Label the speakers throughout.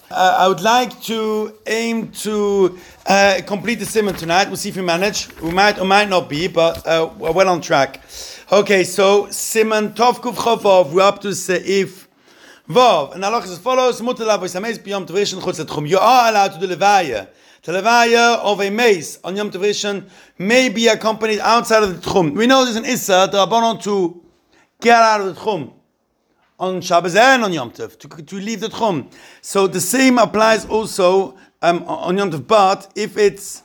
Speaker 1: I would like to aim to complete the simon tonight. We'll see if we manage. We might or might not be, but we're well on track. Okay, so simon tov kuf chavav. We're up to seif vav, and Allah is as follows: You are allowed to do levaya. The levaya of a mace on Yom Tov Rishon may be accompanied outside of the tchum. We know there's an issa the rabbanon to get out of the tchum on Shabbos and on Yom Tov, to leave the tchum. So the same applies also on Yom Tov, but if it's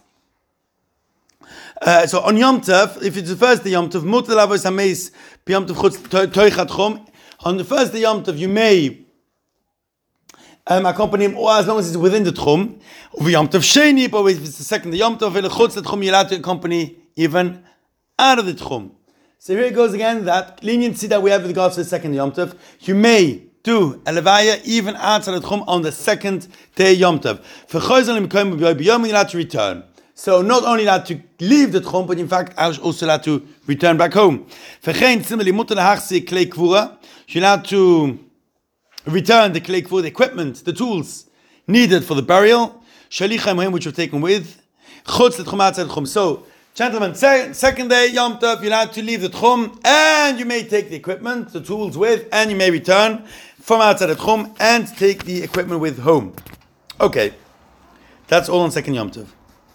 Speaker 1: so on Yom Tov, if it's the first day Yom Tov, mutar lavos hameis b'Yom Tov chutz toichat tchum. On the first day Yom Tov, you may accompany him, or as long as it's within the tchum. Over Yom Tov sheni, but if it's the second day Yom Tov, chutz the tchum, you're allowed to accompany even out of the tchum. So here it goes again, that leniency that we have with regards to the second Yom Tov. You may do a levaya even outside the tchum on the second day Yom Tov. For choyzon l'mikoyim b'yoyim, you're allowed to return. So not only allowed to leave the tchum, but in fact also allowed to return back home. V'chein similarly, mutar lahachzik klei kvura, you're allowed to return the klei kvura, the equipment, the tools needed for the burial. Shalichim him, which you've taken with. Chutz l'tchum outside the tchum. So, gentlemen, second day Yom Tov, you're allowed to leave the tchum, and you may take the equipment, the tools with, and you may return from outside the tchum and take the equipment with home. Okay, that's all on second Yom Tov.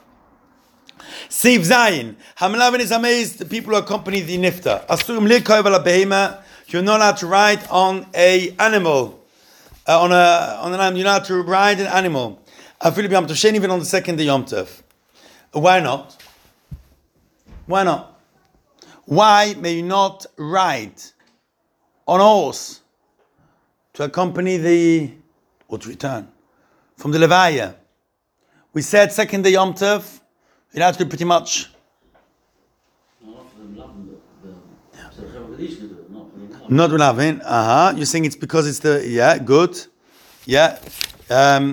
Speaker 1: Seif Zayin, Hamlavin is amazed. The people who accompany the nifta. Asurim lirkov ala behema. You're not allowed to ride on a animal, on an animal. You're not allowed to ride an animal. Afilu b'Yom Tov Sheni, even on the second day Yom Tov. Why not? Why not? Why may you not ride on a horse to accompany or to return from the levaya? We said second day Yom Tov, you'd have to do pretty much. Not Ravin. You're saying it's because it's good. Yeah. So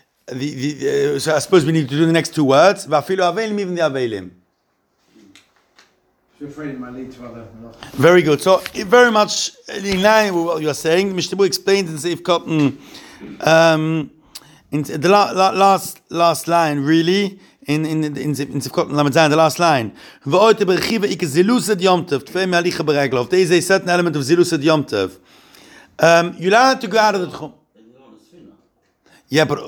Speaker 1: I suppose we need to do the next two words. Vafilu avelim, even the avelim. Very good. So very much in line with what you are saying. Mishnah Berurah explained in Seif Cotton, in the last line, really, in Seif Cotton Lamed, the last line. There is a certain element of zilusad Yom Tov. You're allowed to go out of the tchum. Yeah, but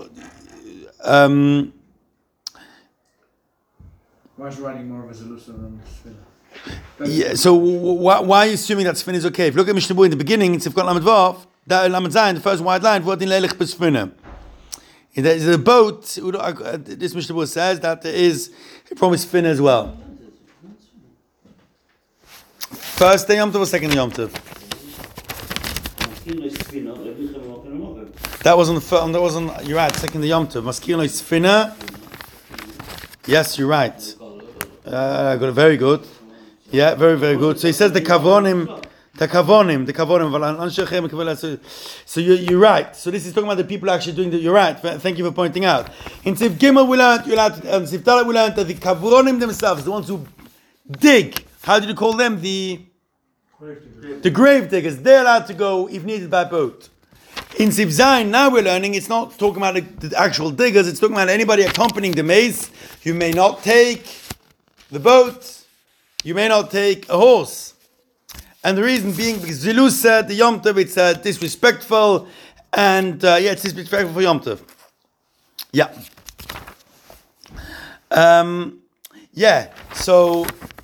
Speaker 2: why is riding more of a zilusad than Sfina?
Speaker 1: Yeah, so why are you assuming that Sfina is okay? If you look at Mishnah Berurah in the beginning, it's got Lamed Vav, Lamed Zayin, the first wide line, V'odin leilech b'Sfina. There's a boat, this Mishnah Berurah says that there is a promised Sfina as well. First day Yom Tov or second Yom Tov? That was on, you're right, second day Yom Tov. Maskino is Sfina. Yes, you're right. Got it, very good. Yeah, very, very good. So he says the kavonim. So you're right. So this is talking about the people actually doing that. You're right. Thank you for pointing out. In Seif Gimel we learned, Seif Dalet we learned that the kavonim themselves, the ones who dig, how did you call them? The grave diggers. They're allowed to go if needed by boat. In Seif Zayin, now we're learning, it's not talking about the actual diggers, it's talking about anybody accompanying the mace. You may not take the boat, you may not take a horse. And the reason being, because Zilus said the Yom Tov, it's disrespectful, and it's disrespectful for Yom Tov. Yeah. So,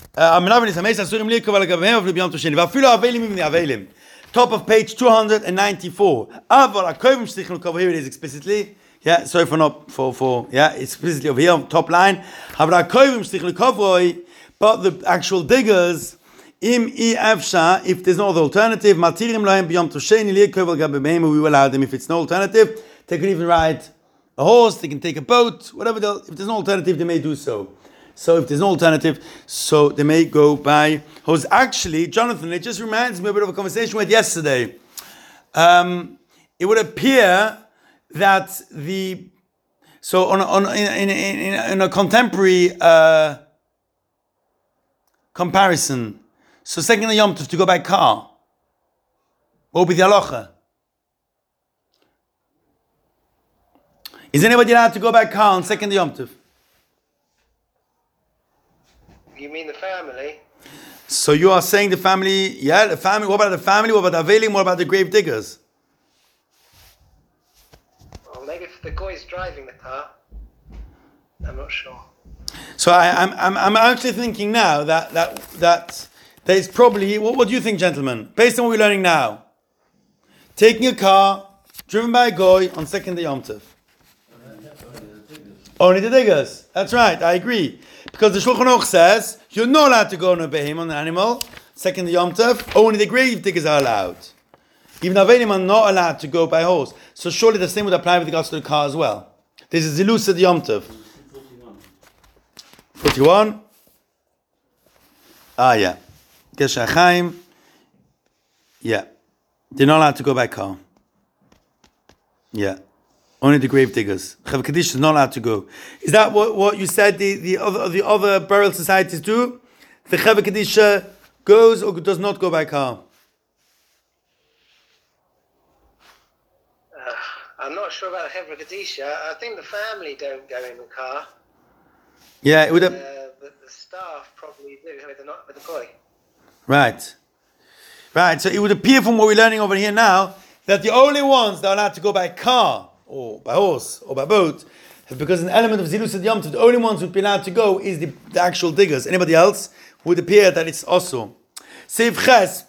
Speaker 1: top of page 294. Here it is explicitly. Yeah, sorry for not explicitly over here, top line. But the actual diggers, if there's no other alternative, we will allow them if it's no alternative. They can even ride a horse, they can take a boat, whatever. If there's no alternative, they may do so. So if there's no alternative, so they may go by horse. Actually, Jonathan, it just reminds me a bit of a conversation we had yesterday. It would appear that in a contemporary comparison, so second Yom Tov to go by car, what would be the halacha? Is anybody allowed to go by car on second Yom Tov?
Speaker 3: You mean the family?
Speaker 1: So you are saying the family, yeah, the family, what about the family, what about the Avelim, what about the grave diggers?
Speaker 3: Well, maybe if the guy is driving the car. I'm not sure.
Speaker 1: So I'm actually thinking now that there's probably, what do you think, gentlemen? Based on what we're learning now, taking a car, driven by a goy on second Yom Tov. Only the diggers. That's right, I agree. Because the Shulchan Aruch says, you're not allowed to go on a behemoth, on an animal, second Yom Tov, only the grave diggers are allowed. Even Avelim are not allowed to go by horse. So surely the same would apply with regards to the car as well. This is Zilus at Yom Tov. 41. Ah, yeah. Gesher Chaim. Yeah. They're not allowed to go by car. Yeah. Only the grave diggers. Chav Kaddish is not allowed to go. Is that what you said the other burial societies do? The Chav Kaddish goes or does not go by car?
Speaker 3: I'm not sure about Hevra Kadisha. I think the family don't go in the car.
Speaker 1: Yeah, it would have...
Speaker 3: The staff probably do with the boy.
Speaker 1: Right. Right, so it would appear from what we're learning over here now that the only ones that are allowed to go by car or by horse or by boat, because an element of Zilus Yom Tov, the only ones who would be allowed to go is the actual diggers. Anybody else would appear that it's also. Seif Ches.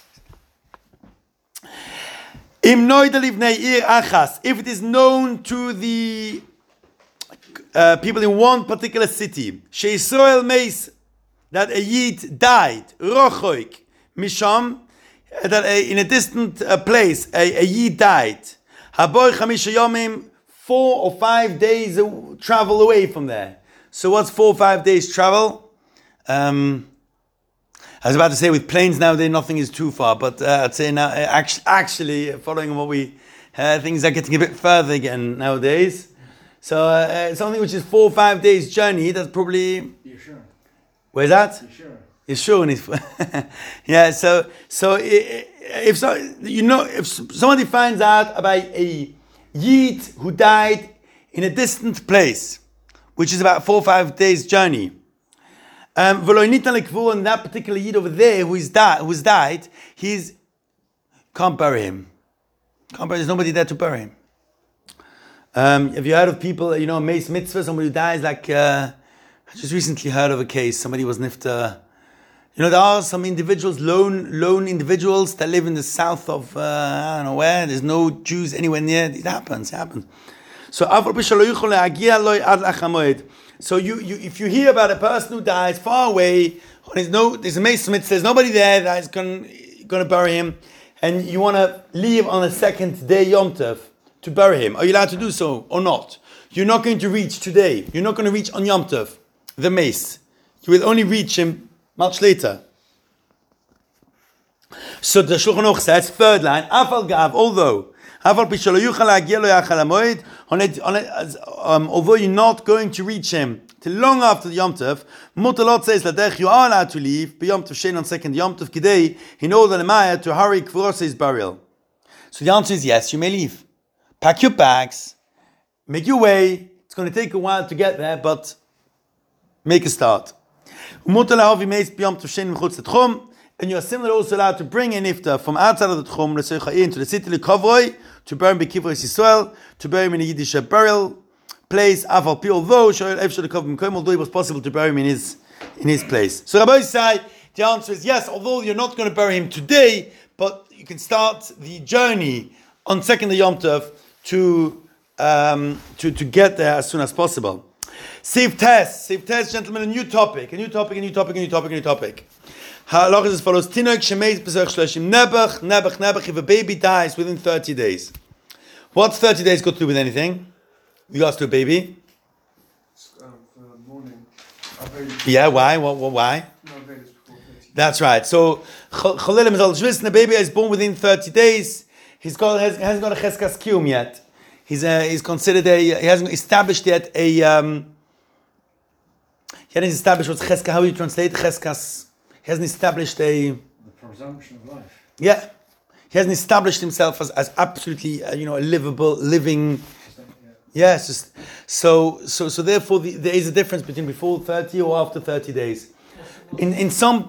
Speaker 1: If it is known to the people in one particular city, Sheisrael Meis, that a Yid died, Rochoik, Misham, that in a distant place, a Yid died, Haboy Chamisha Yomim, 4 or 5 days travel away from there. So what's 4 or 5 days travel? I was about to say with planes nowadays nothing is too far, but I'd say now actually following what we things are getting a bit further again nowadays. So something which is 4 or 5 days journey, that's probably.
Speaker 2: You sure?
Speaker 1: Where's that?
Speaker 2: You sure?
Speaker 1: Yeah. So if somebody finds out about a Yid who died in a distant place, which is about 4 or 5 days journey. And that particular Yid over there who's died, can't bury him. There's nobody there to bury him. Have you heard of people, Meis Mitzvah, somebody who dies, like, I just recently heard of a case, somebody was nifta. There are some individuals, lone individuals that live in the south of, I don't know where, there's no Jews anywhere near, it happens. So, if you hear about a person who dies far away, there's a Meis Mitzvah, there's nobody there that is going to bury him, and you want to leave on the second day Yom Tov to bury him, are you allowed to do so or not? You're not going to reach today. You're not going to reach on Yom Tov, the mace. You will only reach him much later. So the Shulchan Aruch says, third line, although you're not going to reach him till long after the Yom Tov, Mutalot says that you are allowed to leave Yom Tov Shein on second Yom Tov Kidei in order to hurry Kvuros' burial. So the answer is yes, you may leave. Pack your bags, make your way. It's going to take a while to get there, but make a start. And you are similarly also allowed to bring a nifta from outside of the Tchum into the city to bury him in Kivros Yisrael, to bury him in a Yiddish burial place. Although it was possible to bury him in his place. So Rabbi say the answer is yes. Although you're not going to bury him today, but you can start the journey on second Yom Tov to get there as soon as possible. Save test, gentlemen, a new topic. Halach is as follows: Tinok shemeis b'zech shloshim nebach. If a baby dies within 30 days, what's 30 days got to do with anything? You asked to a baby.
Speaker 2: Morning.
Speaker 1: Yeah, why? Why? That's right. So Cholilim is the baby is born within 30 days. Hasn't got a cheskas kiyum yet. He's considered he hasn't established yet he hasn't established what's cheska. How do you translate cheskas? He hasn't established the
Speaker 2: presumption of life.
Speaker 1: Yeah, he hasn't established himself as absolutely a living Yes. So therefore, there is a difference between before 30 or after 30 days. In some.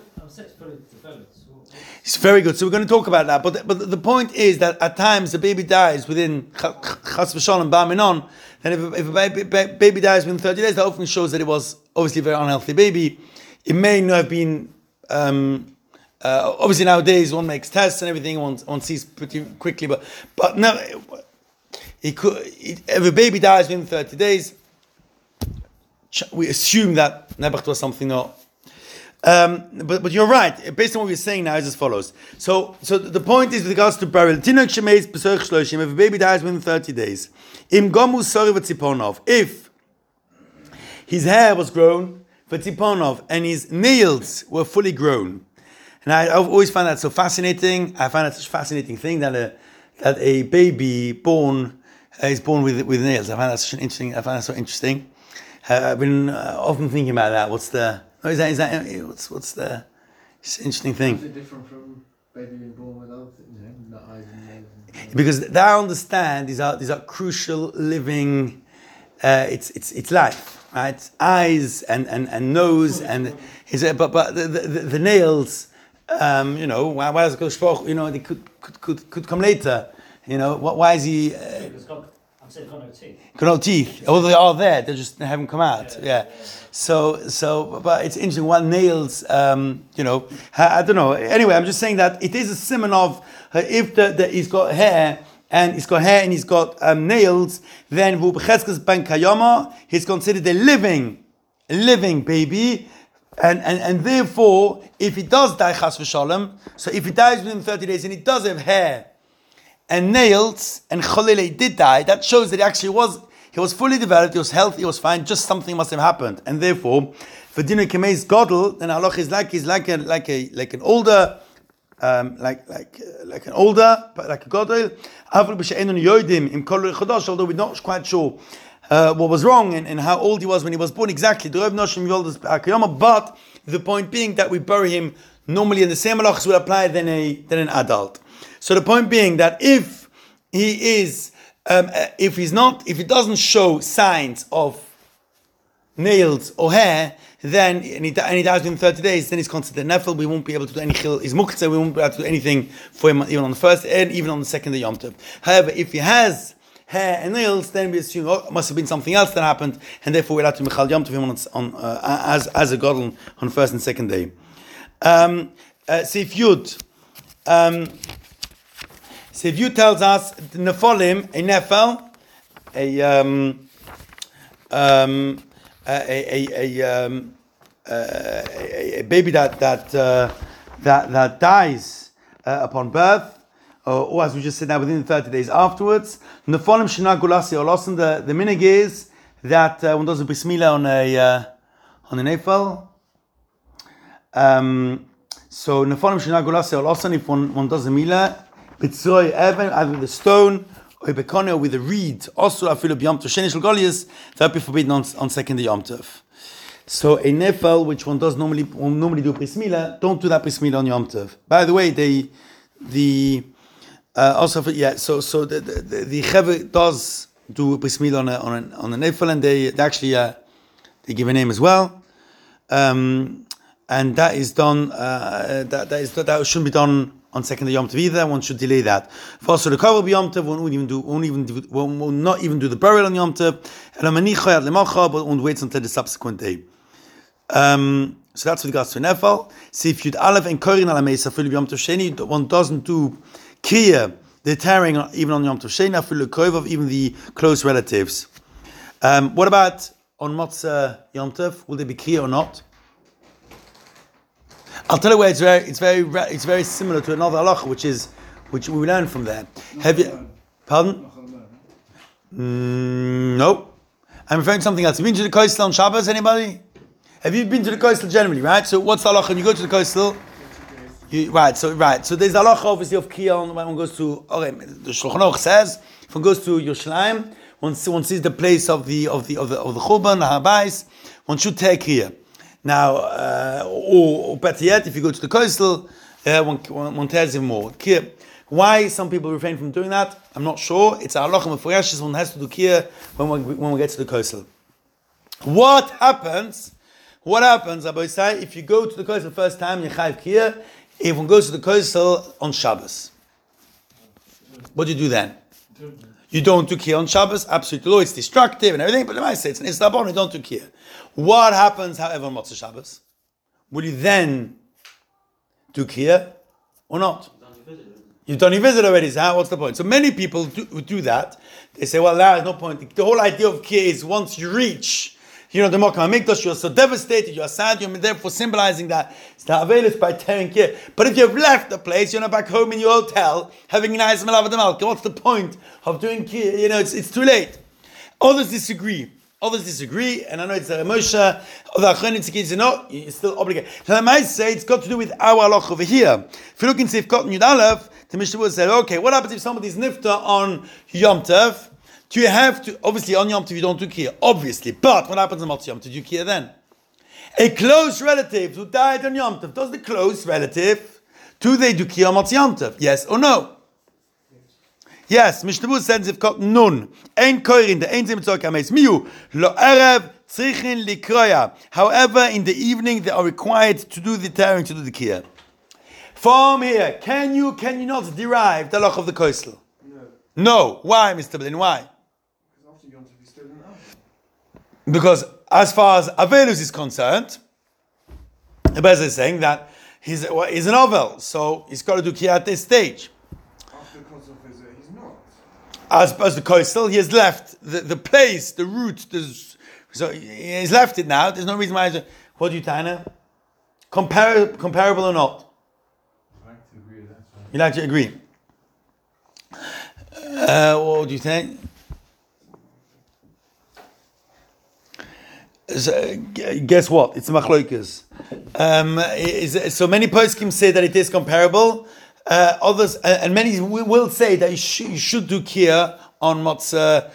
Speaker 1: It's very good. So we're going to talk about that. But the point is that at times the baby dies within chas v'shalom ba'minon. And if a baby dies within 30 days, that often shows that it was obviously a very unhealthy baby. It may not have been. Obviously nowadays one makes tests and everything. One sees pretty quickly. But no, if a baby dies within 30 days, we assume that Nebuch was something not. But you're right. Based on what we're saying now, is as follows. So the point is with regards to burial. If a baby dies within 30 days, if his hair was grown, and his nails were fully grown, and I've always found that so fascinating. I find that such a fascinating thing that a baby born is born with nails. I find that so interesting. I've been often thinking about that. What's the interesting thing?
Speaker 2: Is it different from baby being born without not eyes and nails?
Speaker 1: Because I understand these are crucial living. It's life, right? Eyes and nose and but the nails. Why does Kodesh Baruch? They could come later. Why is he?
Speaker 4: I'm saying got no teeth.
Speaker 1: Got no teeth. Although they are there, they haven't come out. Yeah. So, but it's interesting. What nails? I don't know. Anyway, I'm just saying that it is a simon of if he's got hair and he's got nails, then ben kayama, he's considered a living baby. And therefore, if he does die chas v'shalom, so if he dies within 30 days and he does have hair and nails and cholele did die, that shows that he was fully developed, he was healthy, he was fine, just something must have happened. And therefore, for dinner kemeis godel, then halach is like an older like a godel. Although we're not quite sure what was wrong and how old he was when he was born exactly. But the point being that we bury him normally in the same halachas would apply than an adult. So the point being that if he doesn't show signs of nails or hair, then and he dies within 30 days, then he's considered nefil. We won't be able to do any chil. He's muktzeh. We won't be able to do anything for him even on the first and even on the second day Yom Tov. However, if he has hair and nails, then we assume it must have been something else that happened, and therefore we're allowed to mechal Yom Tov him as a godel on the first and second day. Seif Yud. Seif Yud tells us the nefolim, a nefel, a baby that dies upon birth, or as we just said now, within 30 days afterwards. Nefolim shena gulasi olosan. The minig is that one does a bris milah on a nefel. So nefolim shena gulasi olosan. If one does a milah, b'tzroi even either with a stone or with a reed, also afilu b'yom tov sheni shel golias, that would be forbidden on second day Yom Tov. So a nefel, which one normally do bris milah, don't do that bris milah on Yom Tov. By the way, also the Chevre does do bris milah on a nefel, and they actually they give a name as well, and that is done. That shouldn't be done on second day Yom Tov either. One should delay that. For also the cover Yom Tov, one will not even do the burial on Yom Tov, but one waits until the subsequent day. So that's with regards to nefel. See if you'd aleph and korin ala meisa fil Yom Tov sheni, one doesn't do kriya, the tearing even on Yom Tov sheni, fil koiv of even the close relatives. What about on Motzah Yom Tov? Will there be kriya or not? I'll tell you where it's very similar to another halacha, which we learn from there. Have you? Pardon? No. I'm referring to something else. Have you been to the Koisel on Shabbos? Anybody? Have you been to the Koisel generally? Right. So what's the halacha when you go to the Koisel? Right. So there's the halacha obviously of Kiyah when one goes to. Okay, the Shulchan Aruch says if one goes to Yerushalayim, one sees the place of the Churban, the Habais, one should take Kiyah. Now, or better yet, if you go to the Koisel, one tears even more. Why some people refrain from doing that, I'm not sure. It's a halacha mefureshes, one has to do kiyah when we get to the kosel. What happens, Rabbi say, if you go to the kosel the first time, you chayiv kiyah, if one goes to the kosel on Shabbos? What do you do then? You don't do kiyah on Shabbos, absolutely. Lo, it's destructive and everything, but the might say it's an istabon, you don't do kiyah. What happens, however, on Motzei Shabbos? Will you then do kiyah or not? You've done your visit already, so what's the point? So many people do that. They say, well, there's no point. The whole idea of kiyah is once you reach, the Mokkah HaMikdash, you're so devastated, you're sad, you're therefore symbolizing that it's the Avelis by tearing kiyah. But if you've left the place, you're not back home in your hotel, having a nice Malav Malka, what's the point of doing kiyah? It's too late. Others disagree, and I know it's Moshe, other Achronim say, no, you're still obligated. So I might say it's got to do with our halach over here. If you look in Sif Cotton Yud Aleph, the Mishnah will say, okay, what happens if somebody's nifta on Yom Tov? Do you have to, obviously on Yom Tov you don't do kiyah, obviously, but what happens on Motzei Yom Tov? Do you kiyah then? A close relative who died on Yom Tov, does the close relative, do they do kiyah on Motzei Yom Tov? Yes or no? Yes, Mishnah Berurah says if got nun, ein koirin, the ein zeh mitzvah kameis miu, lo erev tzrichin likroya. However, in the evening they are required to do the tearing, to do the kiyah. From here, can you not derive the halach of the kosel? No. Why, Mr. Berlin? Why?
Speaker 2: Because after Yom Tov he's still in Av.
Speaker 1: Because as far as Avelus is concerned, the Bezer is saying that he's an Ovel, so he's got to do kiyah at this stage.
Speaker 2: After the Kosel visit, he's not.
Speaker 1: As the kosel, he has left the place, the root. So he's left it now. There's no reason why. What do you, Taina? Comparable or not?
Speaker 2: I like to agree with that.
Speaker 1: You like to agree? What do you think? So, guess what? It's machloikas. So many poskim say that it is comparable. Others and many will say that you should do kiyah on Motzei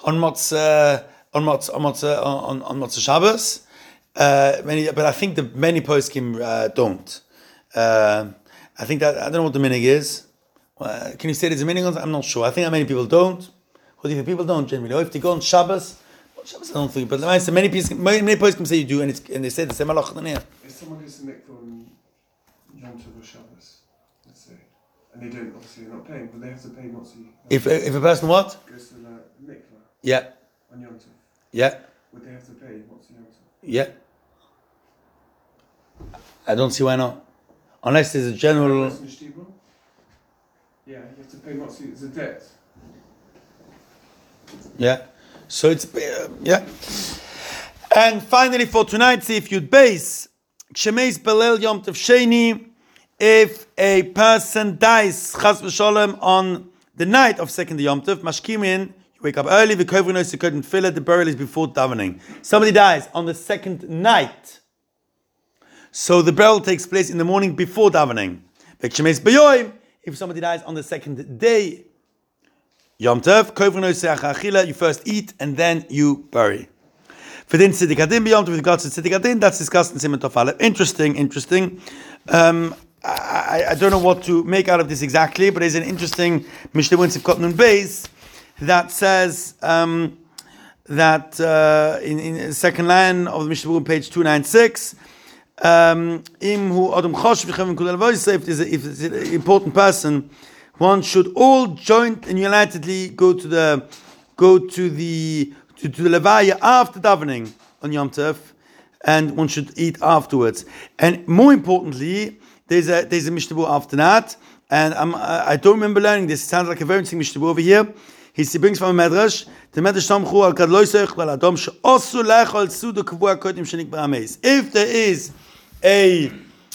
Speaker 1: Shabbos. But I think the many poskim don't. I think that I don't know what the minig is. Can you say there's a minig on? I'm not sure. I think that many people don't. What do you think? People don't generally. If they go on Shabbos, I don't think. But many poskim say you do, and they say the same halach than here.
Speaker 2: If someone goes to mikvah on Yom Tov or Shabbos, let's say, and they don't, obviously they're not paying, but they have to pay Motzi.
Speaker 1: If a person what?
Speaker 2: Goes to the mikvah
Speaker 1: Yeah.
Speaker 2: on Yom Tov,
Speaker 1: Yeah.
Speaker 2: would they have to pay Motzi Yom Tov?
Speaker 1: Yeah. I don't see why not. Unless there's a general.
Speaker 2: Yeah, you have to pay Motzi. It's a debt.
Speaker 1: Yeah. So it's yeah. And finally for tonight, see if you'd base Kshemeis Belel Yom Tov Sheni, if a person dies Chas v'Sholem on the night of second Yom Tov, Mashkimin, you wake up early, the burial is before davening. Somebody dies on the second night, so the burial takes place in the morning before davening. If somebody dies on the second day, Yom Tov, you first eat and then you bury. For the Tzedek Hadin, with regards to Tzedek Hadin, that's discussed in Siman Tov Aleph. Interesting. I don't know what to make out of this exactly, but there's an interesting Mishnah in Sivkot Nun Beis that says that in the second line of the Mishnah on page 296, if it's an important person, one should all joint and unitedly go to the levaya after davening on Yom Tov, and one should eat afterwards. And more importantly, there's a Mishnah after that, and I don't remember learning this. It sounds like a very interesting Mishnah over here. He brings from a medrash. The medrash tamchu al kad lo yisech bal adam she'osu lechol suda kavua kodim shenik ba'ameis. If there is a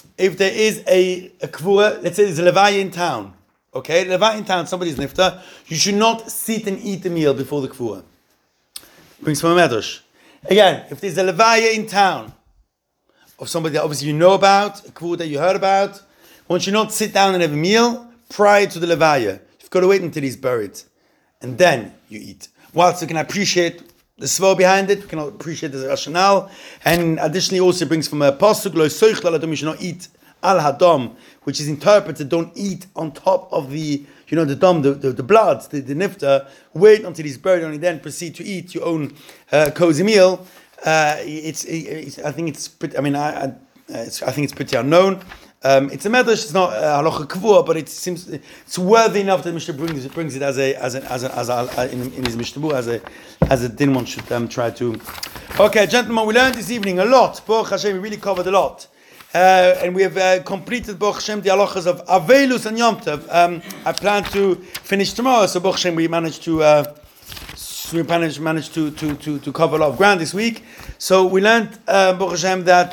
Speaker 1: kavua, let's say there's a levaya in town. Okay, levaya in town, somebody's nifta. You should not sit and eat the meal before the kavua. Brings from a medrash. Again, if there's a levaya in town of somebody that obviously you know about, a kavua that you heard about, one should not sit down and have a meal prior to the levaya. You've got to wait until he's buried, and then you eat. Whilst you can appreciate the svor behind it, we can appreciate the rationale, and additionally also brings from a pasuk, lo soich laladom, you should not eat al hadom, which is interpreted, don't eat on top of the, the dom, the blood, the nifta. Wait until he's buried, only then proceed to eat your own cozy meal. I think it's pretty. I think it's pretty unknown. It's a medrash. It's not halacha kvua, but it seems it's worthy enough that Mishnah brings it as in his Mishnah as a din one should try to. Okay, gentlemen, we learned this evening a lot. Baruch Hashem, we really covered a lot, and we have completed Baruch Hashem the halachas of Avelus and Yom Tov. I plan to finish tomorrow, so Baruch Hashem we managed to cover a lot of ground this week. So we learned Baruch Hashem that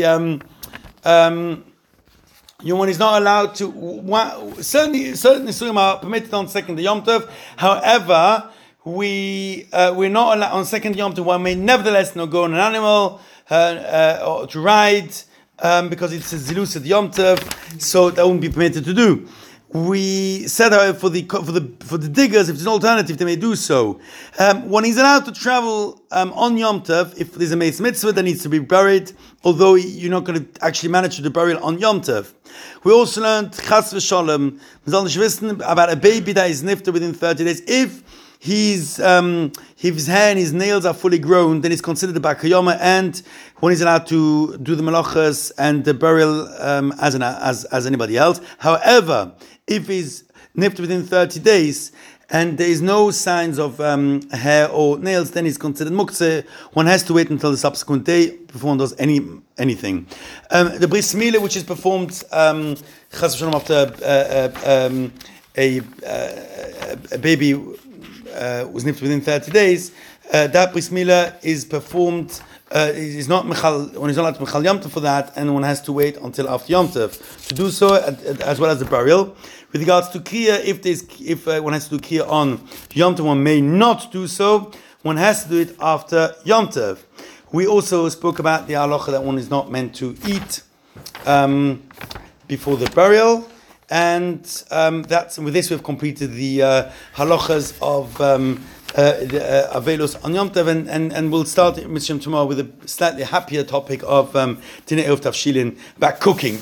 Speaker 1: one is not allowed to. Certainly, Surim are permitted on second Yom Tov. However, we're not allowed on second Yom Tov. One may nevertheless not go on an animal or to ride because it's a zilus at Yom Tov, so that wouldn't be permitted to do. We said, however, for the diggers, if there's an alternative, they may do so. One is allowed to travel on Yom Tov if there's a meis mitzvah that needs to be buried, although you're not going to actually manage to do burial on Yom Tov. We also learned Chas v'Shalom about a baby that is nifter within 30 days. If his hair and his nails are fully grown, then it's considered a bar kiyama, and one is allowed to do the malachas and the burial as anybody else. However, if he's nifter within 30 days and there is no signs of hair or nails, then he's considered muktzeh. One has to wait until the subsequent day before one does anything. The bris milah, which is performed chas v'shalom after a baby was nifter within 30 days, that bris milah is performed. Is not mechal. One is not allowed to mechal Yom Tov for that, and one has to wait until after Yom Tov to do so, as well as the burial. With regards to kriya, if one has to do kriya on Yom Tov, one may not do so. One has to do it after Yom Tov. We also spoke about the halacha that one is not meant to eat before the burial, and with this we've completed the halachas of Avelus on Yom Tov, and we'll start Mishim tomorrow with a slightly happier topic of Dinei Erev Tavshilin, about cooking.